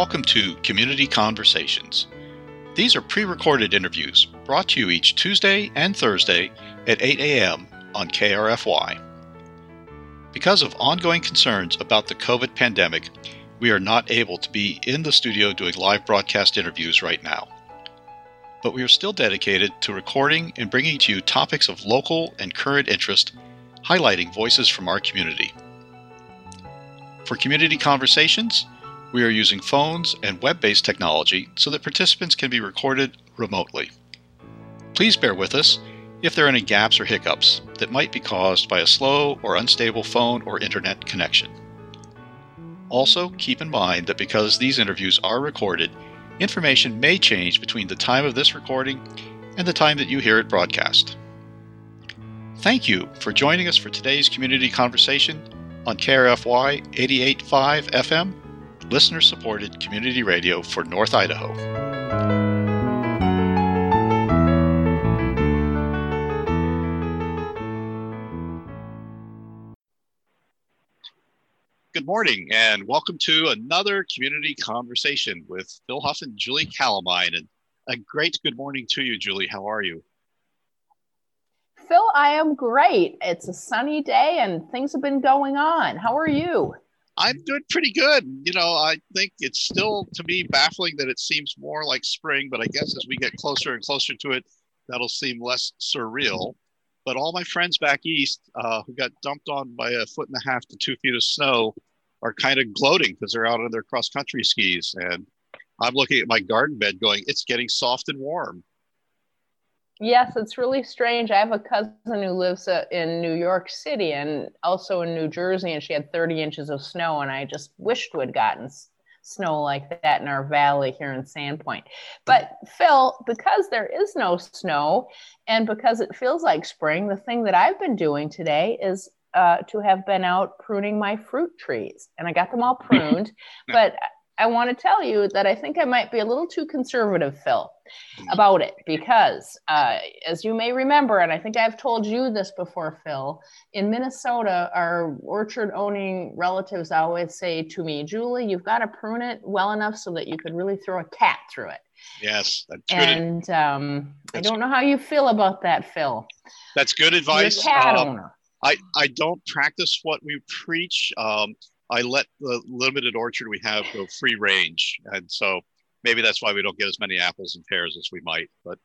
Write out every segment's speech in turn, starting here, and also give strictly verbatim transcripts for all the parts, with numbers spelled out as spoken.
welcome to Community Conversations. These are pre-recorded interviews brought to you each Tuesday and Thursday at eight a.m. on K R F Y. Because of ongoing concerns about the COVID pandemic, we are not able to be in the studio doing live broadcast interviews right now. But we are still dedicated to recording and bringing to you topics of local and current interest, highlighting voices from our community. For Community Conversations, we are using phones and web-based technology so that participants can be recorded remotely. Please bear with us if there are any gaps or hiccups that might be caused by a slow or unstable phone or internet connection. Also, keep in mind that because these interviews are recorded, information may change between the time of this recording and the time that you hear it broadcast. Thank you for joining us for today's Community Conversation on K R F Y eighty-eight point five F M, listener-supported community radio for North Idaho. Good morning, and welcome to another Community Conversation with Phil Huff and Julie Calamine. And a great good morning to you, Julie. How are you? Phil, I am great. It's a sunny day and things have been going on. How are you? I'm doing pretty good. You know, I think it's still, to me, baffling that it seems more like spring, but I guess as we get closer and closer to it, that'll seem less surreal. But all my friends back east uh, who got dumped on by a foot and a half to two feet of snow are kind of gloating because they're out on their cross-country skis. And I'm looking at my garden bed going, it's getting soft and warm. Yes, it's really strange. I have a cousin who lives uh, in New York City and also in New Jersey, and she had thirty inches of snow, and I just wished we'd gotten s- snow like that in our valley here in Sandpoint. But Phil, because there is no snow and because it feels like spring, the thing that I've been doing today is uh, to have been out pruning my fruit trees, and I got them all pruned, but I want to tell you that I think I might be a little too conservative, Phil, about it because uh, as you may remember, and I think I've told you this before, Phil, in Minnesota, our orchard owning relatives always say to me, Julie, you've got to prune it well enough so that you could really throw a cat through it. Yes. That's and good. Um, that's, I don't know how you feel about that, Phil. That's good advice. You're a cat uh, owner. I, I don't practice what we preach. Um, I let the limited orchard we have go free range. And so maybe that's why we don't get as many apples and pears as we might. But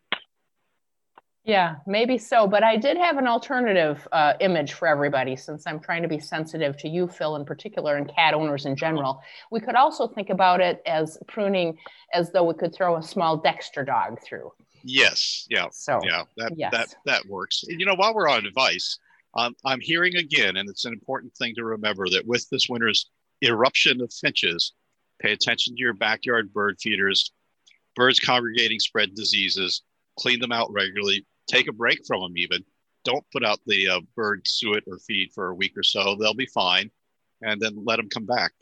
yeah, maybe so. But I did have an alternative uh, image for everybody, since I'm trying to be sensitive to you, Phil, in particular, and cat owners in general. We could also think about it as pruning as though we could throw a small Dexter dog through. Yes. Yeah. So, yeah, that, yes. that, that works. And, you know, while we're on advice, Um, I'm hearing again, and it's an important thing to remember, that with this winter's eruption of finches, pay attention to your backyard bird feeders. Birds congregating spread diseases. Clean them out regularly. Take a break from them even. Don't put out the uh, bird suet or feed for a week or so. They'll be fine. And then let them come back.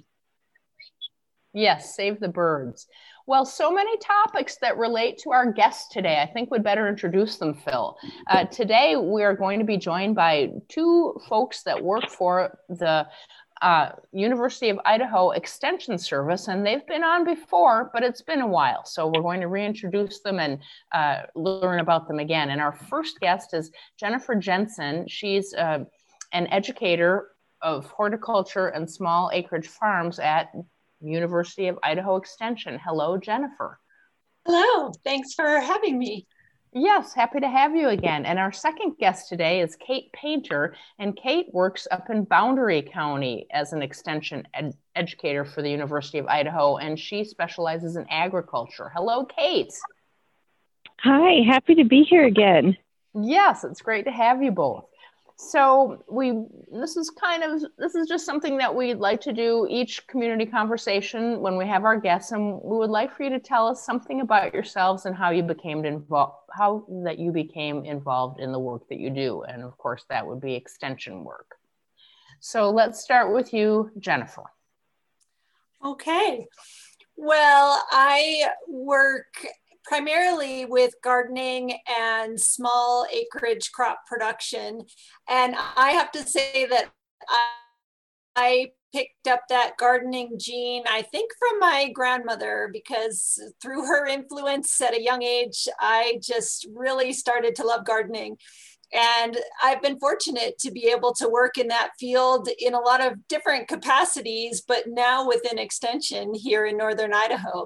Yes, save the birds. Well, so many topics that relate to our guests today. I think we'd better introduce them, Phil. Uh, today, we are going to be joined by two folks that work for the uh, University of Idaho Extension Service, and they've been on before, but it's been a while. So we're going to reintroduce them and uh, learn about them again. And our first guest is Jennifer Jensen. She's uh, an educator of horticulture and small acreage farms at University of Idaho Extension. Hello, Jennifer. Hello, thanks for having me. Yes, happy to have you again. And our second guest today is Kate Painter, and Kate works up in Boundary County as an extension ed- educator for the University of Idaho, and she specializes in agriculture. Hello, Kate. Hi, happy to be here again. Yes, it's great to have you both. So we, this is kind of, this is just something that we'd like to do each community conversation when we have our guests, and we would like for you to tell us something about yourselves and how you became involved, how that you became involved in the work that you do. And of course, that would be extension work. So let's start with you, Jennifer. Okay. Well, I work primarily with gardening and small acreage crop production. And I have to say that I picked up that gardening gene, I think from my grandmother, because through her influence at a young age, I just really started to love gardening. And I've been fortunate to be able to work in that field in a lot of different capacities, but now within Extension here in Northern Idaho.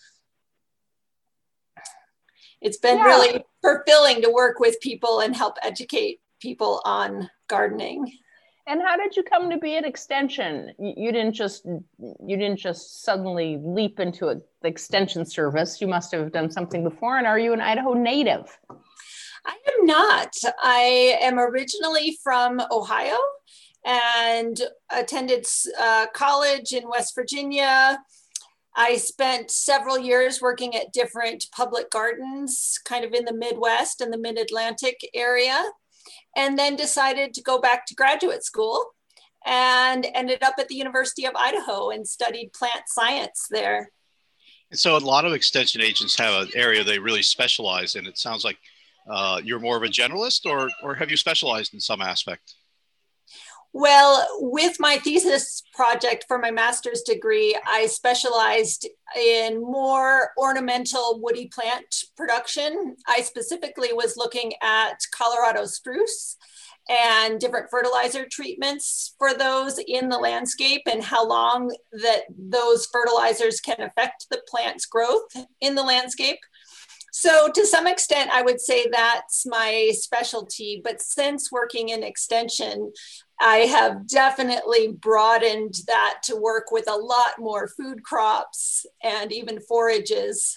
It's been Yeah. really fulfilling to work with people and help educate people on gardening. And how did you come to be at Extension? You you didn't just you didn't just suddenly leap into a, the Extension service. You must have done something before. And are you an Idaho native? I am not. I am originally from Ohio and attended uh, college in West Virginia. I spent several years working at different public gardens, kind of in the Midwest and the Mid-Atlantic area, and then decided to go back to graduate school and ended up at the University of Idaho and studied plant science there. And so a lot of extension agents have an area they really specialize in. It sounds like uh, you're more of a generalist, or, or have you specialized in some aspect? Well, with my thesis project for my master's degree, I specialized in more ornamental woody plant production. I specifically was looking at Colorado spruce and different fertilizer treatments for those in the landscape and how long that those fertilizers can affect the plant's growth in the landscape. So to some extent, I would say that's my specialty, but since working in extension, I have definitely broadened that to work with a lot more food crops and even forages.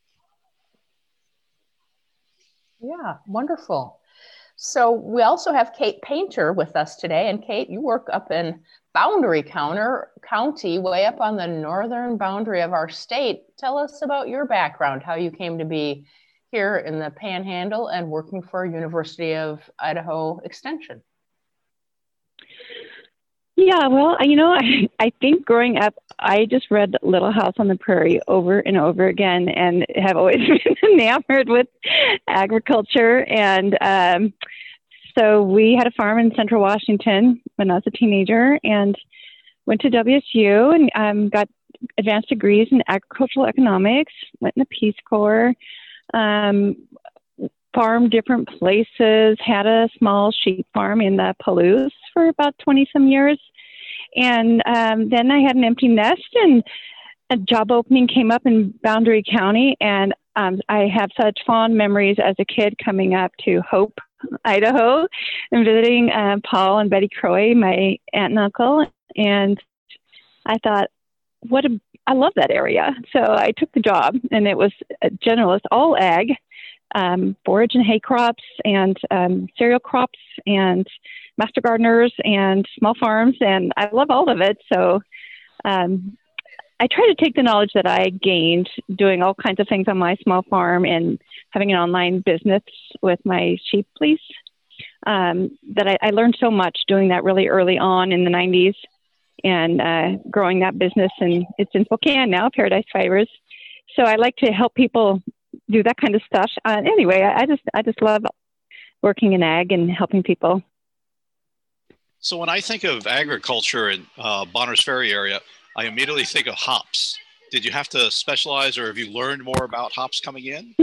Yeah, wonderful. So we also have Kate Painter with us today. And Kate, you work up in Boundary Counter, County, way up on the northern boundary of our state. Tell us about your background, how you came to be here in the Panhandle and working for University of Idaho Extension. Yeah, well, you know, I, I think growing up, I just read Little House on the Prairie over and over again and have always been enamored with agriculture. And um, so we had a farm in Central Washington when I was a teenager and went to W S U and um, got advanced degrees in agricultural economics, went in the Peace Corps, um, farmed different places, had a small sheep farm in the Palouse for about twenty some years. And um, then I had an empty nest and a job opening came up in Boundary County. And um, I have such fond memories as a kid coming up to Hope, Idaho, and visiting uh, Paul and Betty Croy, my aunt and uncle. And I thought, what a, I love that area. So I took the job and it was a generalist, all ag, um, forage and hay crops and um, cereal crops and master gardeners and small farms. And I love all of it. So um, I try to take the knowledge that I gained doing all kinds of things on my small farm and having an online business with my sheep fleece. Um, that I, I learned so much doing that really early on in the nineties and uh, growing that business. And it's in Spokane now, Paradise Fibers. So I like to help people do that kind of stuff. Uh, anyway, I, I just I just love working in ag and helping people. So when I think of agriculture in uh, Bonners Ferry area, I immediately think of hops. Did you have to specialize or have you learned more about hops coming in?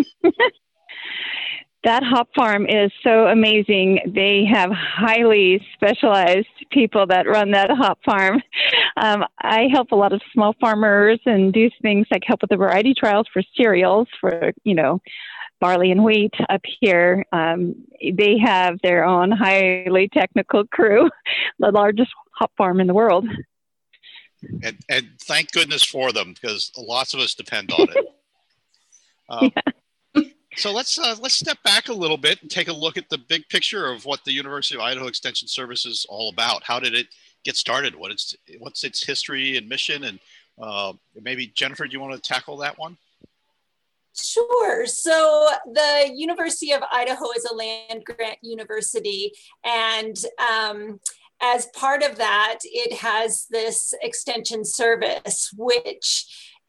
That hop farm is so amazing. They have highly specialized people that run that hop farm. Um, I help a lot of small farmers and do things like help with the variety trials for cereals for, you know, barley and wheat up here. Um, they have their own highly technical crew, the largest hop farm in the world. And, and thank goodness for them, because lots of us depend on it. Um, yeah. So let's uh, let's step back a little bit and take a look at the big picture of what the University of Idaho Extension Service is all about. How did it get started? What it's what's its history and mission? And uh, maybe Jennifer, do you want to tackle that one? Sure. So the University of Idaho is a land grant university, and um, as part of that, it has this extension service, which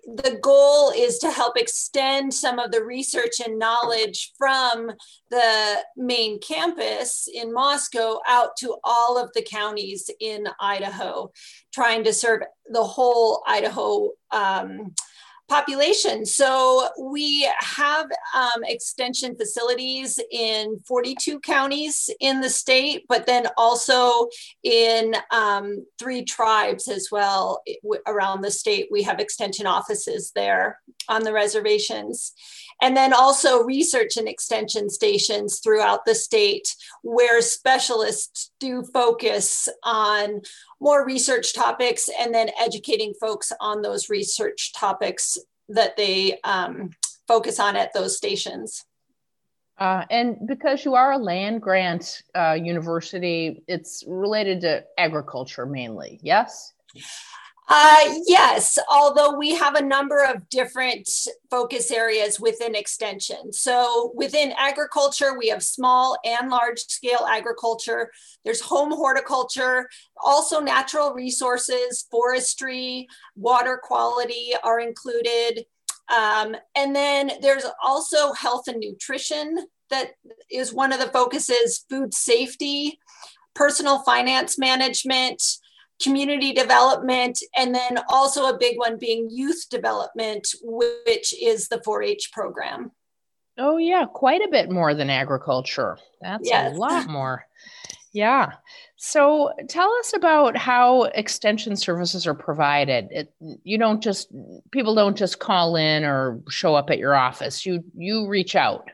the goal is to help extend some of the research and knowledge from the main campus in Moscow out to all of the counties in Idaho, trying to serve the whole Idaho um, population. So we have um, extension facilities in forty-two counties in the state, but then also in um, three tribes as well around the state. We have extension offices there on the reservations. And then also research and extension stations throughout the state where specialists do focus on more research topics and then educating folks on those research topics that they um, focus on at those stations. Uh, and because you are a land grant uh, university, it's related to agriculture mainly, yes? Uh, yes, although we have a number of different focus areas within extension. So within agriculture, we have small and large scale agriculture. There's home horticulture, also natural resources, forestry, water quality are included. Um, and then there's also health and nutrition that is one of the focuses, food safety, personal finance management, community development, and then also a big one being youth development, which is the four H program. Oh yeah, quite a bit more than agriculture. That's yes. a lot more. Yeah. So tell us about how extension services are provided. It, you don't just, people don't just call in or show up at your office. You, you reach out.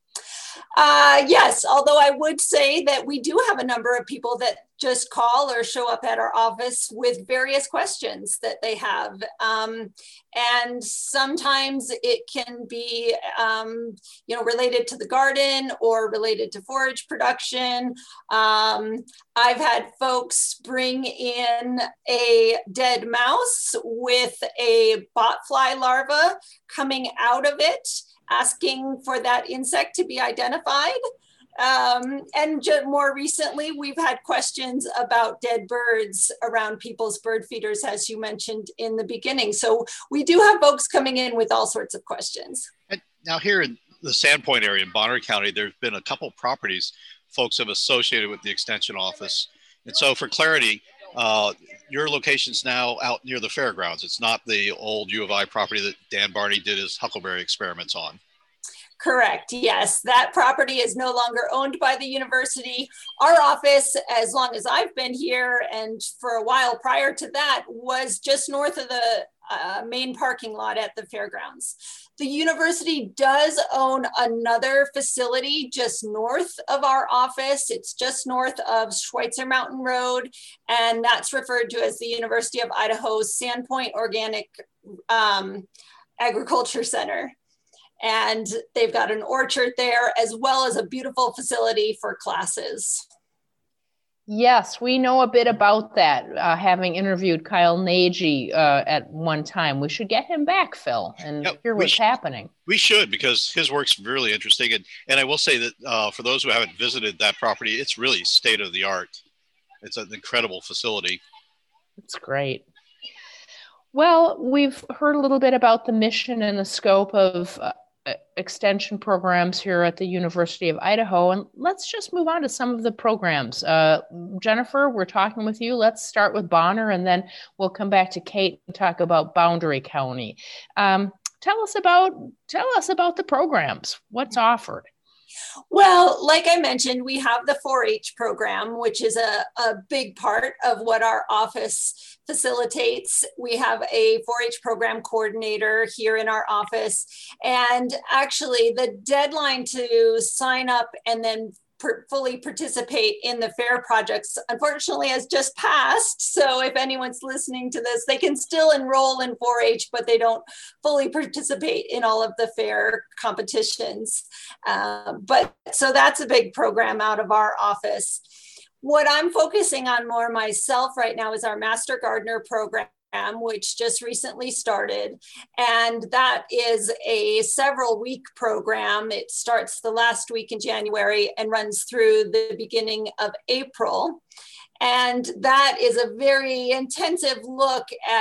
Uh, yes, although I would say that we do have a number of people that just call or show up at our office with various questions that they have. Um, and sometimes it can be, um, you know, related to the garden or related to forage production. Um, I've had folks bring in a dead mouse with a botfly larva coming out of it, asking for that insect to be identified. Um, and more recently, we've had questions about dead birds around people's bird feeders, as you mentioned in the beginning. So we do have folks coming in with all sorts of questions. And now here in the Sandpoint area in Bonner County, there's been a couple properties folks have associated with the extension office. And so for clarity, uh, your location's now out near the fairgrounds. It's not the old U of I property that Dan Barney did his huckleberry experiments on. Correct. Yes, that property is no longer owned by the university. Our office, as long as I've been here and for a while prior to that, was just north of the uh, main parking lot at the fairgrounds. The university does own another facility just north of our office. It's just north of Schweitzer Mountain Road, and that's referred to as the University of Idaho's Sandpoint Organic um, Agriculture Center. And they've got an orchard there, as well as a beautiful facility for classes. Yes, we know a bit about that, uh, having interviewed Kyle Nagy uh, at one time. We should get him back, Phil, and yep, hear what's sh- happening. We should, because his work's really interesting. And, and I will say that uh, for those who haven't visited that property, it's really state of the art. It's an incredible facility. It's great. Well, we've heard a little bit about the mission and the scope of uh, extension programs here at the University of Idaho. And let's just move on to some of the programs. Uh, Jennifer, we're talking with you. Let's start with Bonner, and then we'll come back to Kate and talk about Boundary County. Um, tell us about, tell us about the programs. What's offered? Well, like I mentioned, we have the four H program, which is a, a big part of what our office facilitates. We have a four H program coordinator here in our office. And actually, the deadline to sign up and then per- fully participate in the fair projects, unfortunately, has just passed. So if anyone's listening to this, they can still enroll in four H, but they don't fully participate in all of the fair competitions. Um, but so that's a big program out of our office. What I'm focusing on more myself right now is our Master Gardener program, which just recently started. And that is a several week program. It starts the last week in January and runs through the beginning of April. And that is a very intensive look at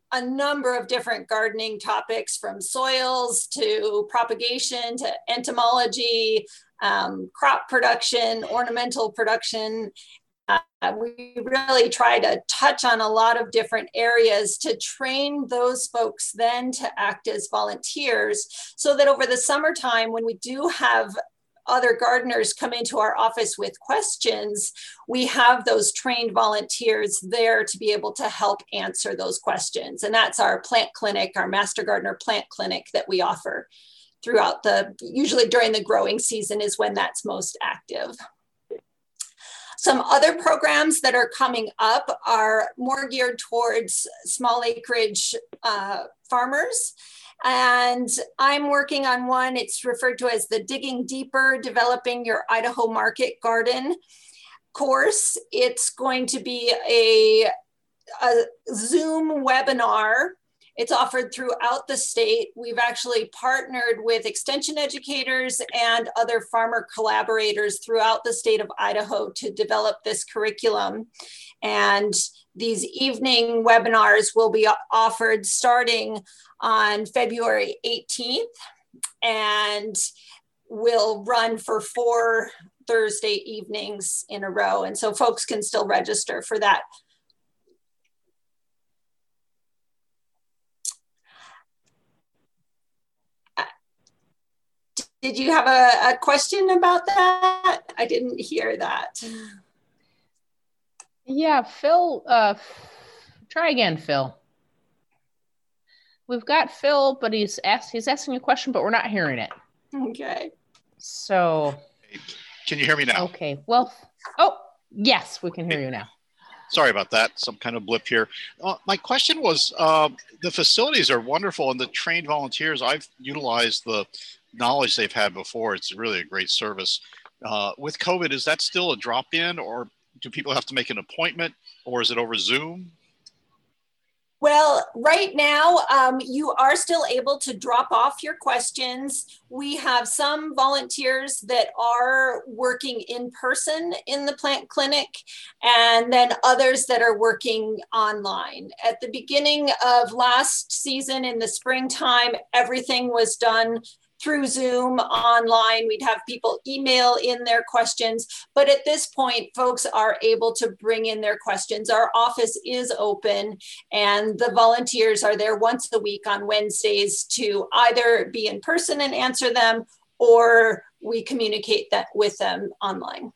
a number of different gardening topics, from soils to propagation to entomology, um, crop production, ornamental production. Uh, we really try to touch on a lot of different areas to train those folks then to act as volunteers, so that over the summertime, when we do have other gardeners come into our office with questions, we have those trained volunteers there to be able to help answer those questions. And that's our plant clinic, our Master Gardener plant clinic that we offer throughout the, usually during the growing season is when that's most active. Some other programs that are coming up are more geared towards small acreage uh, farmers. And I'm working on one, it's referred to as the Digging Deeper, Developing Your Idaho Market Garden course. It's going to be a, a Zoom webinar. It's offered throughout the state. We've actually partnered with extension educators and other farmer collaborators throughout the state of Idaho to develop this curriculum. And these evening webinars will be offered starting on February eighteenth and will run for four Thursday evenings in a row. And so folks can still register for that. Did you have a, a question about that? I didn't hear that. Yeah, Phil, uh, try again, Phil. We've got Phil, but he's asked, he's asking a question, but we're not hearing it. Okay. So. Can you hear me now? Okay, well, oh, yes, we can hear you now. Sorry about that, some kind of blip here. Uh, my question was, uh, the facilities are wonderful and the trained volunteers, I've utilized the knowledge they've had before. It's really a great service. Uh, with COVID, is that still a drop-in, or do people have to make an appointment, or is it over Zoom? Well, right now, um, you are still able to drop off your questions. We have some volunteers that are working in person in the plant clinic, and then others that are working online. At the beginning of last season in the springtime, everything was done through Zoom online. We'd have people email in their questions, but at this point, folks are able to bring in their questions. Our office is open and the volunteers are there once a week on Wednesdays to either be in person and answer them, or we communicate that with them online.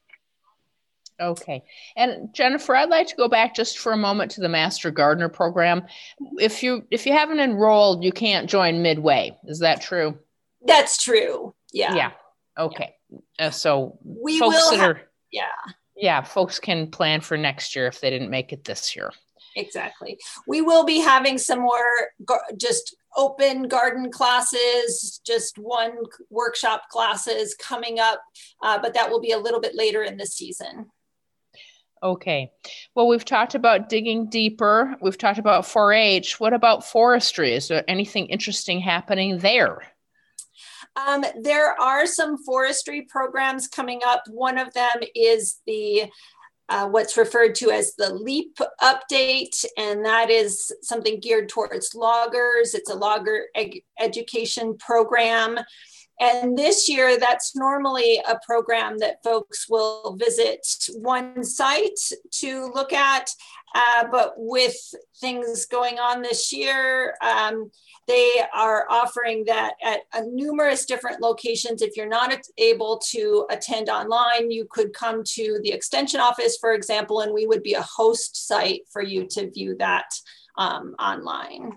Okay. And Jennifer, I'd like to go back just for a moment to the Master Gardener program. If you, if you haven't enrolled, you can't join midway. Is that true? That's true. Yeah. Yeah. Okay. Yeah. Uh, so we folks will. that Ha- are, yeah. Yeah. Folks can plan for next year if they didn't make it this year. Exactly. We will be having some more gar- just open garden classes, just one workshop classes coming up, uh, but that will be a little bit later in the season. Okay. Well, we've talked about digging deeper. We've talked about four H. What about forestry? Is there anything interesting happening there? Um, there are some forestry programs coming up. One of them is the uh, what's referred to as the LEAP update, and that is something geared towards loggers. It's a logger ed- education program. And this year, that's normally a program that folks will visit one site to look at. Uh, but with things going on this year, um, they are offering that at uh, numerous different locations. If you're not able to attend online, you could come to the extension office, for example, and we would be a host site for you to view that um, online.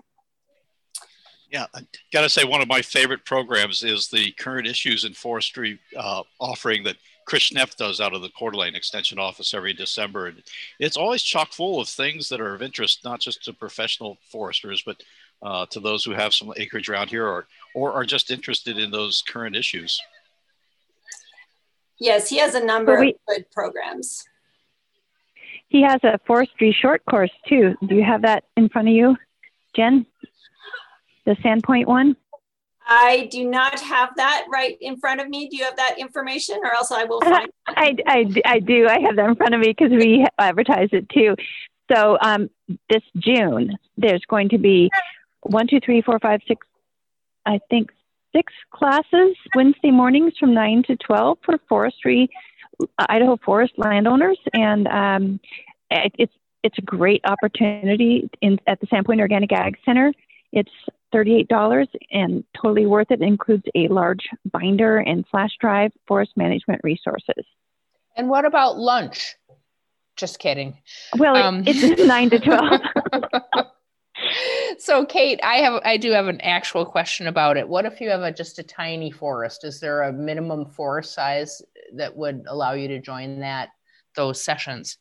Yeah, I gotta say one of my favorite programs is the Current Issues in Forestry uh, offering that Chris Neff does out of the Coeur d'Alene Extension Office every December. And it's always chock full of things that are of interest, not just to professional foresters, but uh, to those who have some acreage around here or, or are just interested in those current issues. Yes, he has a number we, of good programs. He has a forestry short course too. Do you have that in front of you, Jen? The Sandpoint one? I do not have that right in front of me. Do you have that information, or else I will find I, I, I do. I have that in front of me because we advertise it too. So um, this June, there's going to be one, two, three, four, five, six, I think six classes Wednesday mornings from nine to twelve for forestry, Idaho forest landowners. And um, it, it's it's a great opportunity in, at the Sandpoint Organic Ag Center. It's thirty-eight dollars and totally worth it. It includes a large binder and flash drive, forest management resources. And what about lunch? Just kidding. Well, um, it's nine to twelve. So Kate, I have, I do have an actual question about it. What if you have a, just a tiny forest? Is there a minimum forest size that would allow you to join that, those sessions?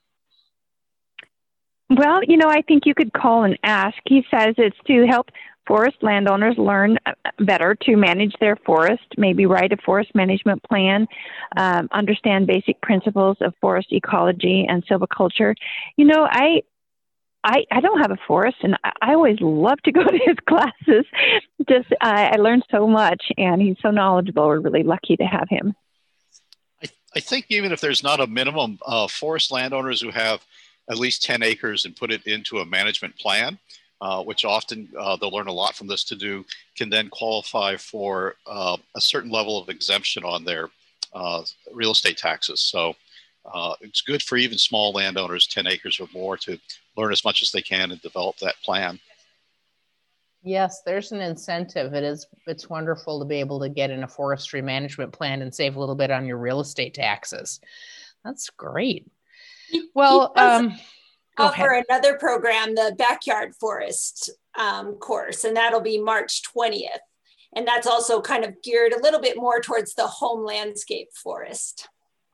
Well, you know, I think you could call and ask. He says it's to help forest landowners learn better to manage their forest, maybe write a forest management plan, um, understand basic principles of forest ecology and silviculture. You know, I I, I don't have a forest, and I, I always love to go to his classes. Just uh, I learned so much, and he's so knowledgeable. We're really lucky to have him. I, I think even if there's not a minimum, uh, forest landowners who have at least ten acres and put it into a management plan, uh, which often uh, they'll learn a lot from this to do, can then qualify for uh, a certain level of exemption on their uh, real estate taxes. So uh, it's good for even small landowners, ten acres or more, to learn as much as they can and develop that plan. Yes, there's an incentive. It is, it's wonderful to be able to get in a forestry management plan and save a little bit on your real estate taxes. That's great. Well, um, offer another program, the Backyard Forest um, course, and that'll be March twentieth. And that's also kind of geared a little bit more towards the home landscape forest.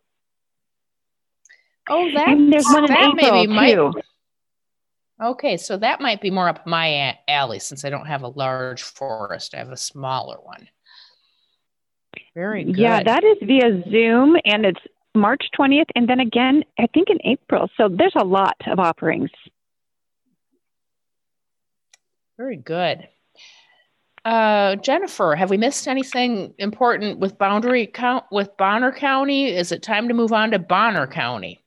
Oh, that, and there's one in that April maybe might, too. Okay, so that might be more up my alley since I don't have a large forest. I have a smaller one. Very good. Yeah, that is via Zoom, and it's March twentieth, and then again, I think in April. So there's a lot of offerings. Very good. Uh, Jennifer, have we missed anything important with boundary count with Bonner County? Is it time to move on to Bonner County?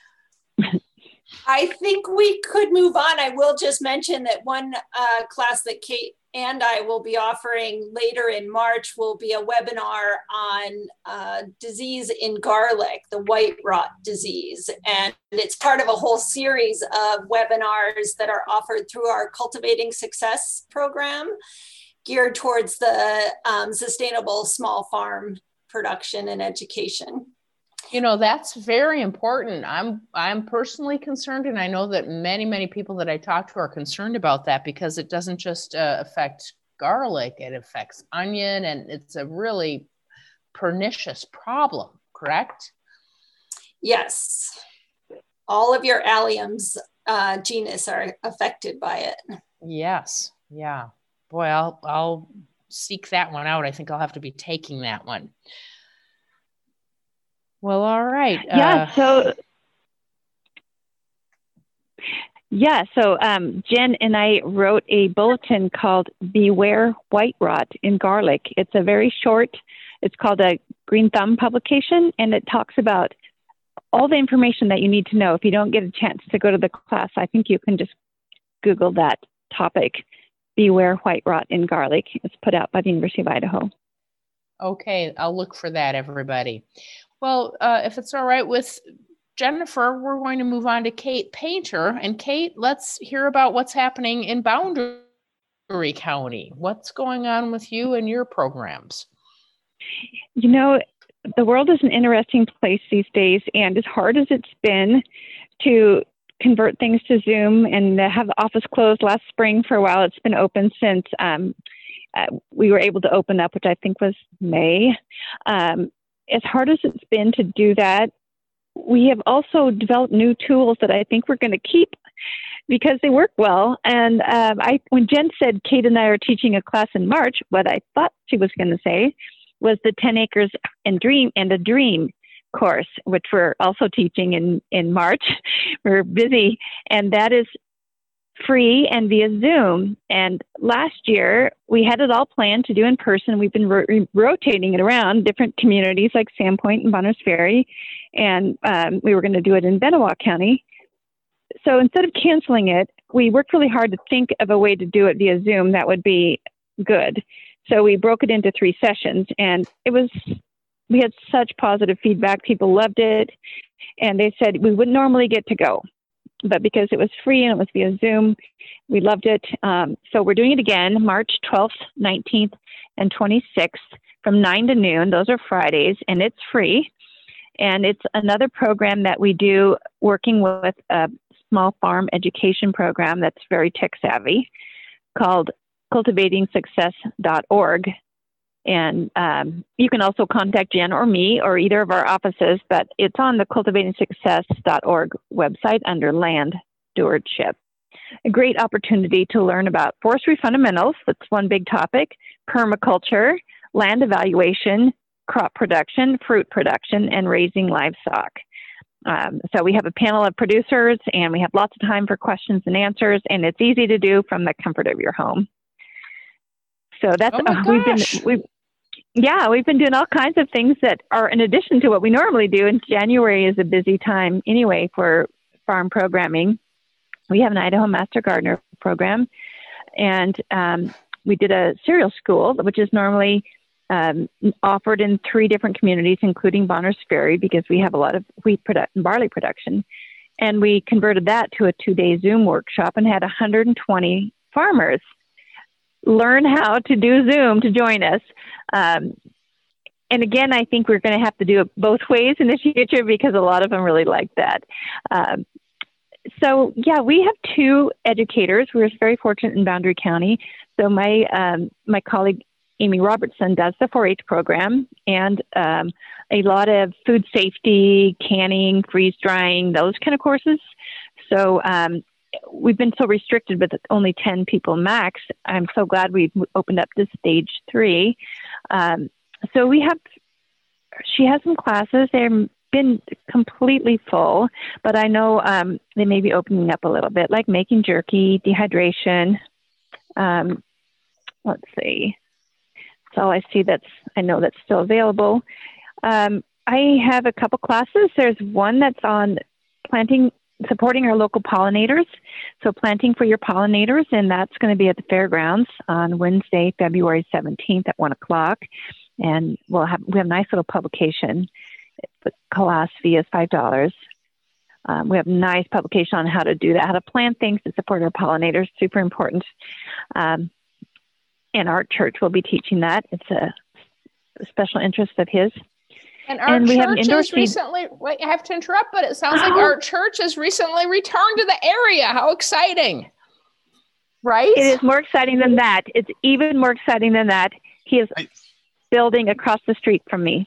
I think we could move on. I will just mention that one uh, class that Kate and I will be offering later in March will be a webinar on uh, disease in garlic, the white rot disease. And it's part of a whole series of webinars that are offered through our Cultivating Success program, geared towards the um, sustainable small farm production and education. You know, that's very important. I'm I'm personally concerned, and I know that many, many people that I talk to are concerned about that because it doesn't just uh, affect garlic, it affects onion, and it's a really pernicious problem, correct? Yes. All of your alliums uh, genus are affected by it. Yes. Yeah. Boy, I'll, I'll seek that one out. I think I'll have to be taking that one. Well, all right. Yeah. Uh, So, yeah. So, um, Jen and I wrote a bulletin called "Beware White Rot in Garlic." It's a very short. It's called a Green Thumb publication, and it talks about all the information that you need to know. If you don't get a chance to go to the class, I think you can just Google that topic. Beware White Rot in Garlic. It's put out by the University of Idaho. Okay, I'll look for that, everybody. Well, uh, if it's all right with Jennifer, we're going to move on to Kate Painter. And Kate, let's hear about what's happening in Boundary County. What's going on with you and your programs? You know, the world is an interesting place these days, and as hard as it's been to convert things to Zoom and have the office closed last spring for a while, it's been open since um, uh, we were able to open up, which I think was May. Um, as hard as it's been to do that, we have also developed new tools that I think we're going to keep because they work well. And um, I, when Jen said Kate and I are teaching a class in March, what I thought she was going to say was the ten acres and dream and a dream course, which we're also teaching in, in March. We're busy, and that is free and via Zoom. And last year, we had it all planned to do in person. We've been ro- rotating it around different communities like Sandpoint and Bonners Ferry, and um, we were going to do it in Benewah County. so instead of canceling it, we worked really hard to think of a way to do it via Zoom that would be good. So we broke it into three sessions, and it was, we had such positive feedback. People loved it, and they said we wouldn't normally get to go, but because it was free and it was via Zoom, we loved it. Um, so we're doing it again, March twelfth, nineteenth, and twenty-sixth from nine to noon. Those are Fridays, and it's free. And it's another program that we do working with a small farm education program that's very tech savvy called cultivating success dot org. And um, you can also contact Jen or me or either of our offices, but it's on the cultivating success dot org website under land stewardship. A great opportunity to learn about forestry fundamentals. That's one big topic. Permaculture, land evaluation, crop production, fruit production, and raising livestock. Um, so we have a panel of producers, and we have lots of time for questions and answers, and it's easy to do from the comfort of your home. So that's oh my uh, we've been we've yeah we've been doing all kinds of things that are in addition to what we normally do. And January is a busy time anyway for farm programming. We have an Idaho Master Gardener program, and um, we did a cereal school, which is normally um, offered in three different communities, including Bonners Ferry, because we have a lot of wheat produ- and barley production. And we converted that to a two-day Zoom workshop and had one hundred twenty farmers learn how to do Zoom to join us. Um, and again, I think we're going to have to do it both ways in the future because a lot of them really like that. Um, so yeah, we have two educators. We're very fortunate in Boundary County. So my um, my colleague Amy Robertson does the four H program and um, a lot of food safety, canning, freeze drying, those kind of courses. So um, we've been so restricted with only ten people max. I'm so glad we've opened up to stage three. Um, so we have, she has some classes. They've been completely full, but I know um, they may be opening up a little bit, like making jerky, dehydration. Um, let's see. That's all I see that's, I know that's still available. Um, I have a couple classes. There's one that's on planting, supporting our local pollinators. So planting for your pollinators, and that's going to be at the fairgrounds on Wednesday, February seventeenth at one o'clock. And we'll have, we have a nice little publication. The class fee is five dollars. Um, we have a nice publication on how to do that, how to plant things to support our pollinators, super important. Um, and Art Church will be teaching that. It's a special interest of his. And our and we church have indoor has seed- recently, wait, I have to interrupt, but it sounds like our church has recently returned to the area. How exciting. Right? It is more exciting than that. It's even more exciting than that. He is I- building across the street from me.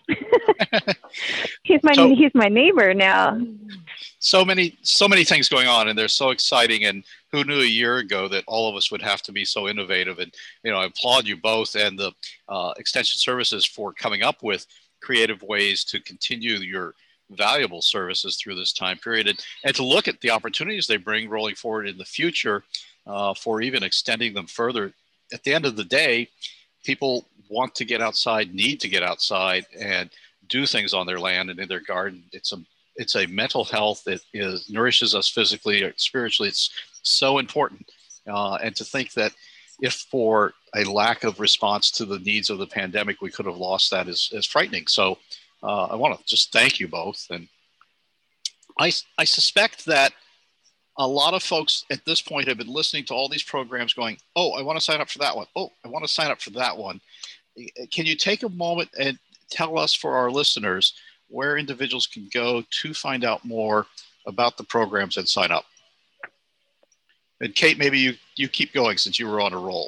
he's my so, he's my neighbor now. So many so many things going on, and they're so exciting. And who knew a year ago that all of us would have to be so innovative? And you know, I applaud you both and the uh, Extension Services for coming up with creative ways to continue your valuable services through this time period, and, and to look at the opportunities they bring rolling forward in the future uh, for even extending them further. At the end of the day, people want to get outside, need to get outside and do things on their land and in their garden. It's a it's a mental health that is nourishes us physically, spiritually. It's so important. Uh, and to think that if for a lack of response to the needs of the pandemic, we could have lost that is, is frightening. So uh, I want to just thank you both. And I, I suspect that a lot of folks at this point have been listening to all these programs going, oh, I want to sign up for that one. Oh, I want to sign up for that one. Can you take a moment and tell us, for our listeners, where individuals can go to find out more about the programs and sign up? And Kate, maybe you, you keep going since you were on a roll.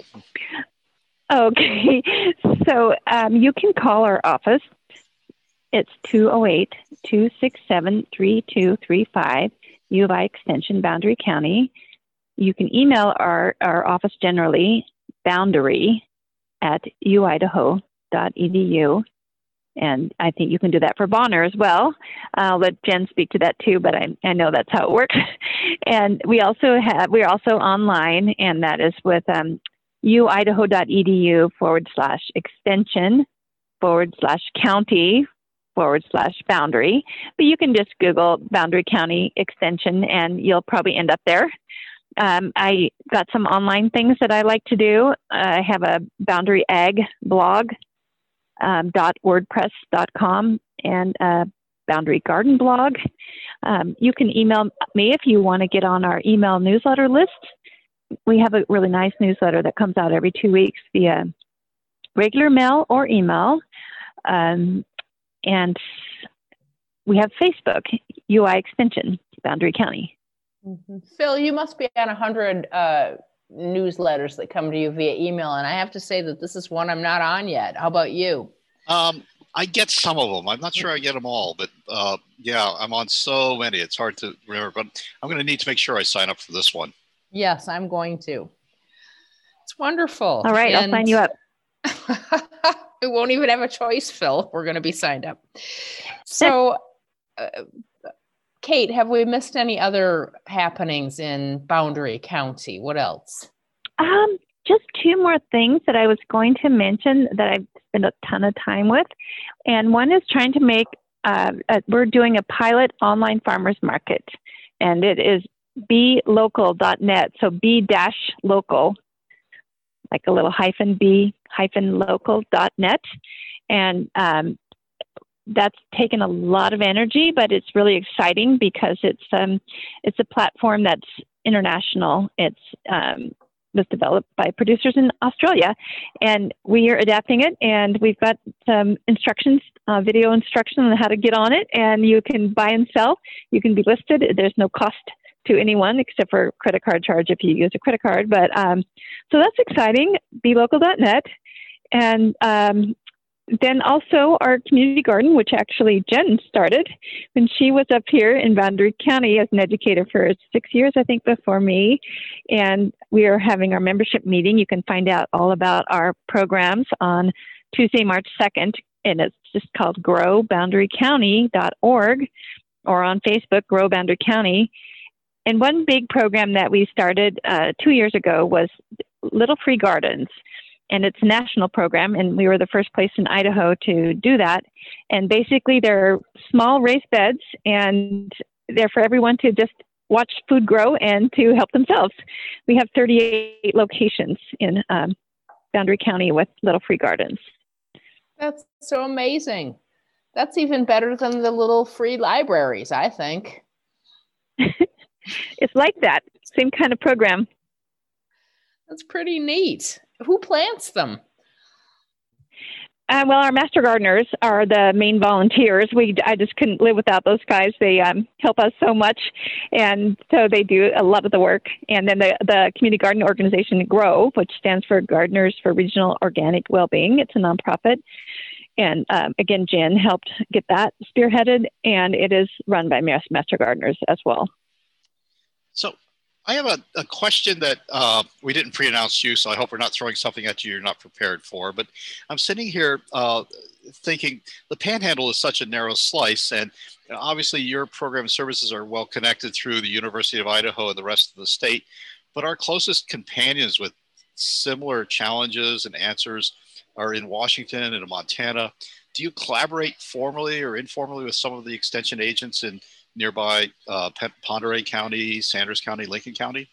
Okay. So um, you can call our office. It's two oh eight, two six seven, three two three five, U of I Extension, Boundary County. You can email our, our office generally, boundary at u idaho dot e d u. And I think you can do that for Bonner as well. I'll let Jen speak to that too, but I, I know that's how it works. And we also have, we're also online, and that is with um, u idaho dot e d u forward slash extension forward slash county forward slash boundary. But you can just Google Boundary County Extension and you'll probably end up there. Um, I got some online things that I like to do. I have a Boundary Ag blog, um, .wordpress dot com, and a Boundary Garden blog. Um, you can email me if you want to get on our email newsletter list. We have a really nice newsletter that comes out every two weeks via regular mail or email. Um, and we have Facebook, U I Extension, Boundary County. Mm-hmm. Phil, you must be on a hundred uh, newsletters that come to you via email. And I have to say that this is one I'm not on yet. How about you? Um, I get some of them. I'm not sure I get them all, but uh, yeah, I'm on so many. It's hard to remember, but I'm going to need to make sure I sign up for this one. Yes, I'm going to. It's wonderful. All right, and I'll sign you up. We won't even have a choice, Phil. We're going to be signed up. So, uh, Kate, have we missed any other happenings in Boundary County? What else? Um, just two more things that I was going to mention that I've spent a ton of time with. And one is trying to make, uh, a, we're doing a pilot online farmers market, and it is be local dot net. So be dash local, like a little hyphen B hyphen local dot net. And um, that's taken a lot of energy, but it's really exciting because it's um, it's a platform that's international. It's um, was developed by producers in Australia, and we are adapting it. And we've got some instructions, uh, video instruction on how to get on it. And you can buy and sell. You can be listed. There's no cost to anyone except for credit card charge if you use a credit card. But um, so that's exciting. be local dot net. And um, then also our community garden, which actually Jen started when she was up here in Boundary County as an educator for six years, I think, before me. And we are having our membership meeting. You can find out all about our programs on Tuesday, March second. And it's just called grow boundary county dot org, or on Facebook, Grow Boundary County. And one big program that we started uh, two years ago was Little Free Gardens. And it's a national program, and we were the first place in Idaho to do that. And basically, they're small raised beds, and they're for everyone to just watch food grow and to help themselves. We have thirty-eight locations in um, Boundary County with Little Free Gardens. That's so amazing. That's even better than the little free libraries, I think. It's like that, same kind of program. That's pretty neat. Who plants them? Uh, well, our master gardeners are the main volunteers. We, I just couldn't live without those guys. They um, help us so much, and so they do a lot of the work. And then the, the community garden organization, GROW, which stands for Gardeners for Regional Organic Wellbeing. It's a nonprofit. And um, again, Jen helped get that spearheaded, and it is run by master gardeners as well. So I have a, a question that uh, we didn't pre-announce you, so I hope we're not throwing something at you you're not prepared for. But I'm sitting here uh, thinking the Panhandle is such a narrow slice, and you know, obviously your program and services are well connected through the University of Idaho and the rest of the state. But our closest companions with similar challenges and answers are in Washington and in Montana. Do you collaborate formally or informally with some of the extension agents in nearby uh, Pend Oreille County, Sanders County, Lincoln County?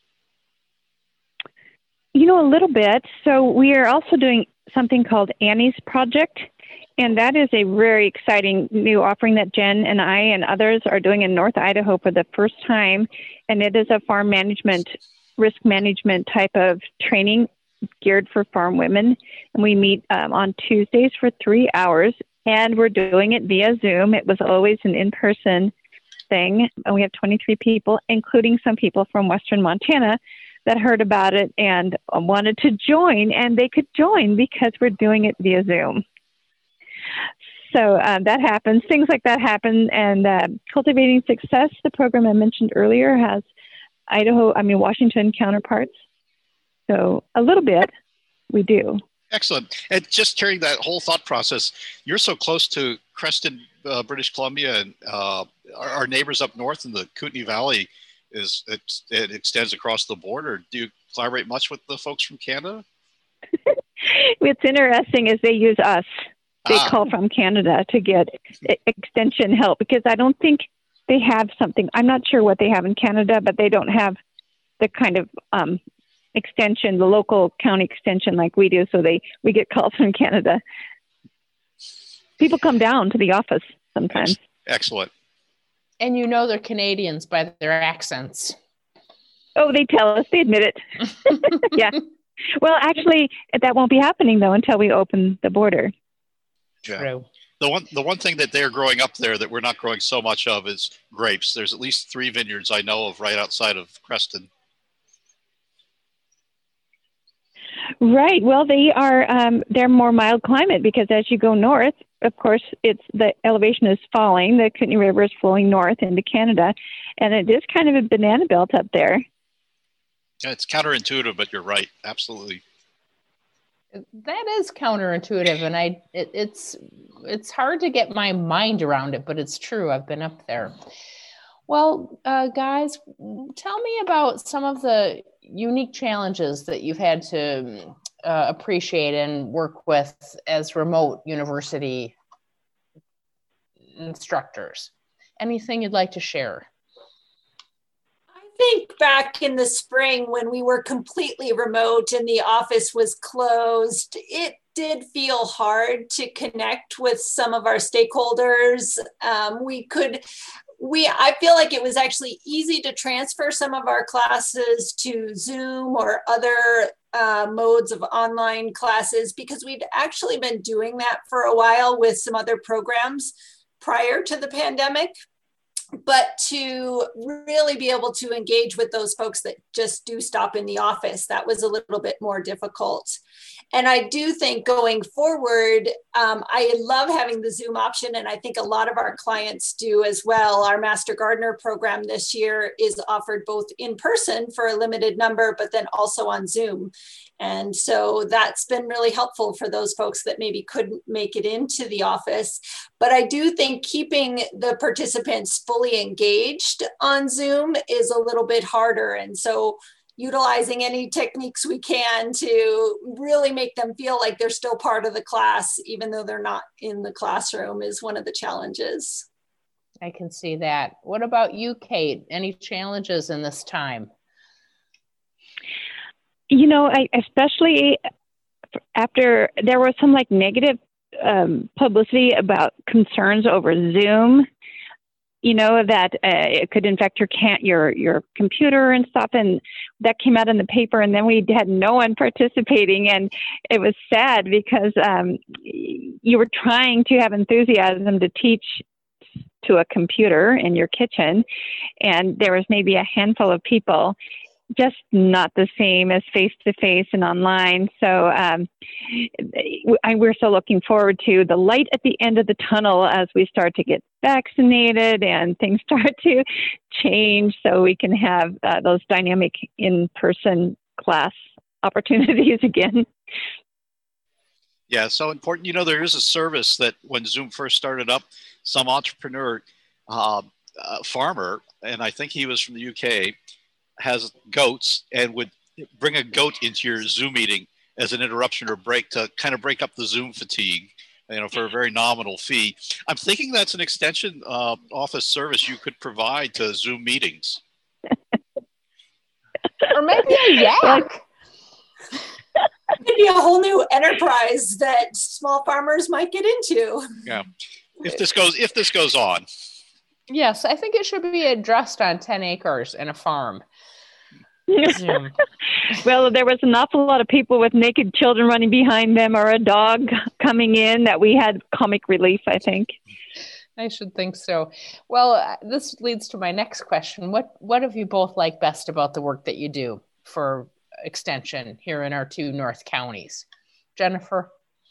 You know, a little bit. So we are also doing something called Annie's Project, and that is a very exciting new offering that Jen and I and others are doing in North Idaho for the first time. And it is a farm management, risk management type of training geared for farm women. And we meet um, on Tuesdays for three hours, and we're doing it via Zoom. It was always an in-person thing. And we have twenty-three people, including some people from Western Montana, that heard about it and wanted to join, and they could join because we're doing it via Zoom. So uh, that happens. Things like that happen. And uh, Cultivating Success, the program I mentioned earlier, has Idaho, I mean, Washington counterparts. So a little bit we do. Excellent. And just carrying that whole thought process, you're so close to Creston, uh, British Columbia, and uh, our, our neighbors up north in the Kootenai Valley, is it, it extends across the border. Do you collaborate much with the folks from Canada? What's interesting is they use us. they Ah. call from Canada to get e- extension help, because I don't think they have something. I'm not sure what they have in Canada, but they don't have the kind of um, extension, the local county extension like we do. So they we get calls from Canada. People come down to the office sometimes. Excellent. And you know they're Canadians by their accents. Oh, they tell us. They admit it. Yeah. Well, actually, that won't be happening, though, until we open the border. Yeah. True. The one, the one thing that they're growing up there that we're not growing so much of is grapes. There's at least three vineyards I know of right outside of Creston. Right. Well, they are. Um, they're more mild climate because as you go north, of course, it's the elevation is falling. The Kootenai River is flowing north into Canada, and it is kind of a banana belt up there. Yeah, it's counterintuitive, but you're right. Absolutely. That is counterintuitive, and I it, it's it's hard to get my mind around it, but it's true. I've been up there. Well, uh, guys, tell me about some of the unique challenges that you've had to uh, appreciate and work with as remote university instructors. Anything you'd like to share? I think back in the spring when we were completely remote and the office was closed, it did feel hard to connect with some of our stakeholders. Um, we could, we, I feel like it was actually easy to transfer some of our classes to Zoom or other uh, modes of online classes because we'd actually been doing that for a while with some other programs prior to the pandemic. But to really be able to engage with those folks that just do stop in the office, that was a little bit more difficult. And I do think going forward, um, I love having the Zoom option, and I think a lot of our clients do as well. Our Master Gardener program this year is offered both in person for a limited number, but then also on Zoom. And so that's been really helpful for those folks that maybe couldn't make it into the office. But I do think keeping the participants fully engaged on Zoom is a little bit harder. And so utilizing any techniques we can to really make them feel like they're still part of the class, even though they're not in the classroom, is one of the challenges. I can see that. What about you, Kate? Any challenges in this time? You know, I, especially after there was some like negative um, publicity about concerns over Zoom, you know, that uh, it could infect your can your your computer and stuff, and that came out in the paper, and then we had no one participating, and it was sad because um, you were trying to have enthusiasm to teach to a computer in your kitchen, and there was maybe a handful of people. Just not the same as face-to-face and online. So um, I, we're so looking forward to the light at the end of the tunnel as we start to get vaccinated and things start to change so we can have uh, those dynamic in-person class opportunities again. Yeah, so important. You know, there is a service that when Zoom first started up, some entrepreneur, uh, uh, farmer, and I think he was from the U K, has goats and would bring a goat into your Zoom meeting as an interruption or break to kind of break up the Zoom fatigue, you know, for a very nominal fee. I'm thinking that's an extension uh, office service you could provide to Zoom meetings. Or maybe a yak. Maybe a whole new enterprise that small farmers might get into. Yeah, if this goes if this goes on. Yes, I think it should be addressed on ten acres and a farm. Zoom. Well, there was an awful lot of people with naked children running behind them or a dog coming in that we had comic relief, I think. I should think so. Well, this leads to my next question. What what have you both liked best about the work that you do for extension here in our two North counties? Jennifer?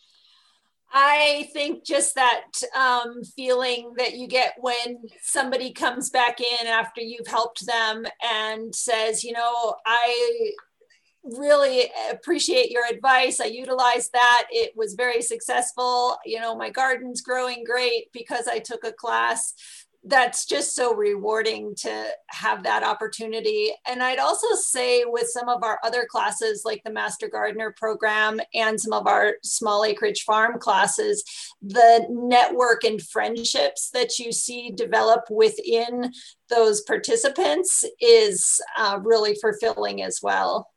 I think just that um, feeling that you get when somebody comes back in after you've helped them and says, you know, I really appreciate your advice. I utilized that. It was very successful. You know, my garden's growing great because I took a class. that's just so rewarding to have that opportunity. And I'd also say with some of our other classes, like the Master Gardener program and some of our small acreage farm classes, the network and friendships that you see develop within those participants is uh, really fulfilling as well.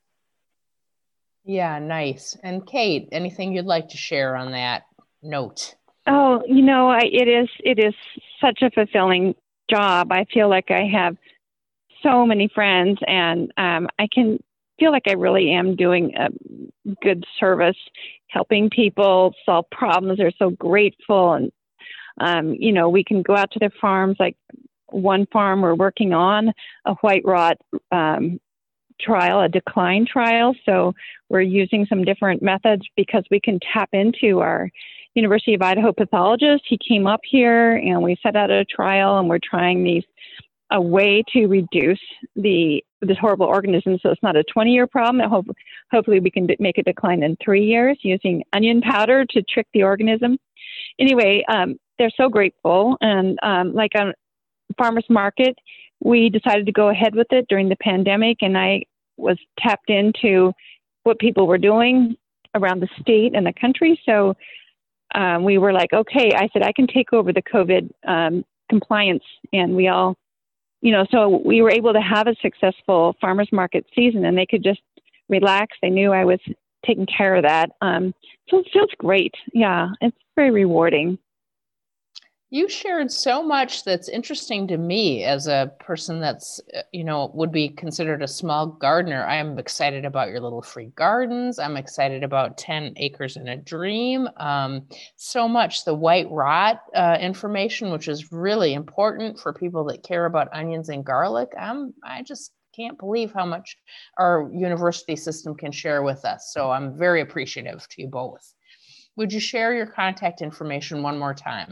Yeah, nice. And Kate, anything you'd like to share on that note? Oh, you know, I, it is it is such a fulfilling job. I feel like I have so many friends, and um, I can feel like I really am doing a good service, helping people solve problems. They're so grateful, and um, you know, we can go out to their farms. Like one farm, we're working on a white rot um, trial, a decline trial. So we're using some different methods because we can tap into our University of Idaho pathologist. He came up here and we set out a trial, and we're trying these a way to reduce the this horrible organism, so it's not a twenty year problem. Hope, hopefully we can d- make a decline in three years using onion powder to trick the organism. Anyway, um, they're so grateful, and um, like on farmers market, we decided to go ahead with it during the pandemic, and I was tapped into what people were doing around the state and the country. So Um, we were like, okay, I said, I can take over the COVID um, compliance. And we all, you know, so we were able to have a successful farmers market season, and they could just relax. They knew I was taking care of that. Um, so it feels great. Yeah, it's very rewarding. You shared so much that's interesting to me as a person that's, you know, would be considered a small gardener. I am excited about your little free gardens. I'm excited about ten acres in a dream. Um, so much the white rot uh, information, which is really important for people that care about onions and garlic. I'm, I just can't believe how much our university system can share with us. So I'm very appreciative to you both. Would you share your contact information one more time?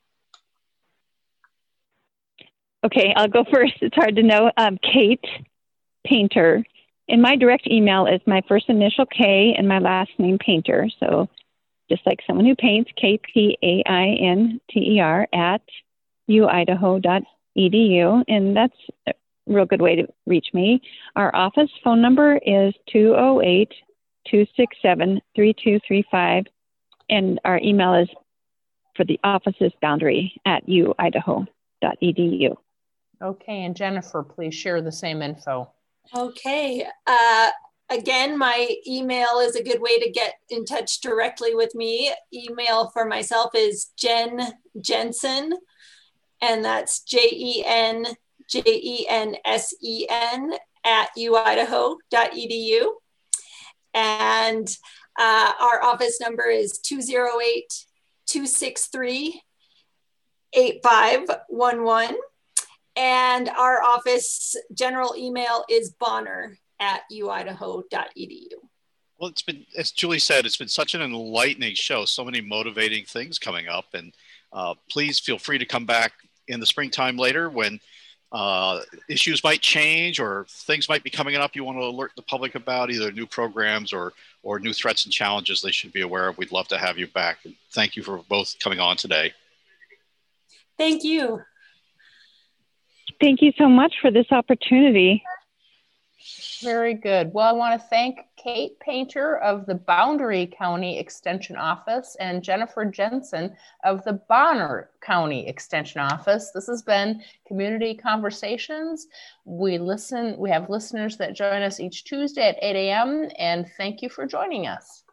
Okay, I'll go first. It's hard to know. Um, Kate Painter. And my direct email is my first initial K and my last name Painter. So just like someone who paints, K P A I N T E R at u idaho dot e d u. And that's a real good way to reach me. Our office phone number is two oh eight, two six seven, three two three five. And our email is for the office's boundary at u idaho dot e d u. Okay, and Jennifer, please share the same info. Okay. Uh, again, my email is a good way to get in touch directly with me. Email for myself is Jen Jensen, and that's J E N J E N S E N at u idaho dot e d u. And uh, our office number is two oh eight, two six three, eight five one one. And our office general email is bonner at u idaho dot e d u. Well, it's been, as Julie said, it's been such an enlightening show, so many motivating things coming up. And uh, please feel free to come back in the springtime later when uh, issues might change or things might be coming up you want to alert the public about, either new programs or, or new threats and challenges they should be aware of. We'd love to have you back. And thank you for both coming on today. Thank you. Thank you so much for this opportunity. Very good. Well, I want to thank Kate Painter of the Boundary County Extension Office and Jennifer Jensen of the Bonner County Extension Office. This has been Community Conversations. We listen, we have listeners that join us each Tuesday at eight a.m. and thank you for joining us.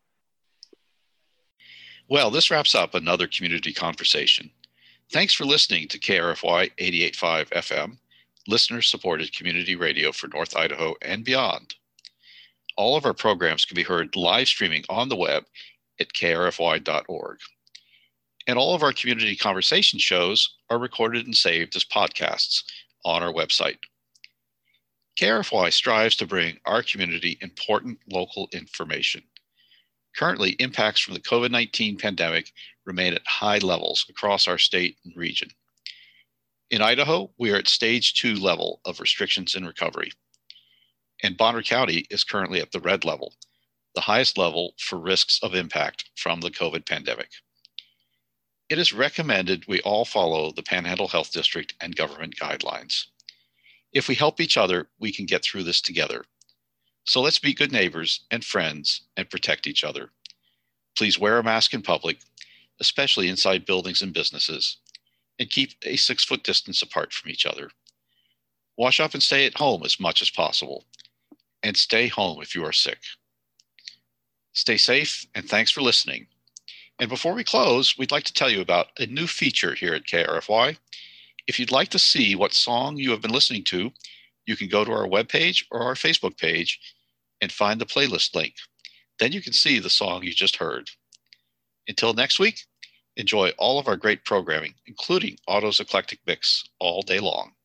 Well, this wraps up another community conversation. Thanks for listening to K R F Y eighty-eight point five F M, listener-supported community radio for North Idaho and beyond. All of our programs can be heard live streaming on the web at k r f y dot org. And all of our community conversation shows are recorded and saved as podcasts on our website. K R F Y strives to bring our community important local information. Currently, impacts from the COVID nineteen pandemic remain at high levels across our state and region. In Idaho, we are at stage two level of restrictions and recovery. And Bonner County is currently at the red level, the highest level for risks of impact from the COVID pandemic. it is recommended we all follow the Panhandle Health District and government guidelines. If we help each other, we can get through this together. So let's be good neighbors and friends and protect each other. Please wear a mask in public, especially inside buildings and businesses, and keep a six-foot distance apart from each other. Wash up and stay at home as much as possible, and stay home if you are sick. Stay safe, and thanks for listening. And before we close, we'd like to tell you about a new feature here at K R F Y. If you'd like to see what song you have been listening to, you can go to our webpage or our Facebook page and find the playlist link. Then you can see the song you just heard. Until next week, enjoy all of our great programming, including Otto's Eclectic Mix, all day long.